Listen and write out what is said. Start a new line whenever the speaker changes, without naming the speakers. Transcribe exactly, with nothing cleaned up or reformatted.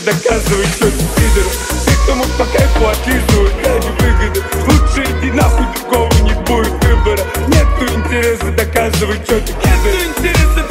доказывай, что ты пидор. Все, кто мог по кайфу, отлизывают ради выгоды. Лучше иди нахуй, другого не будет выбора. Нету интереса, доказывай, что ты пидор. Нету интереса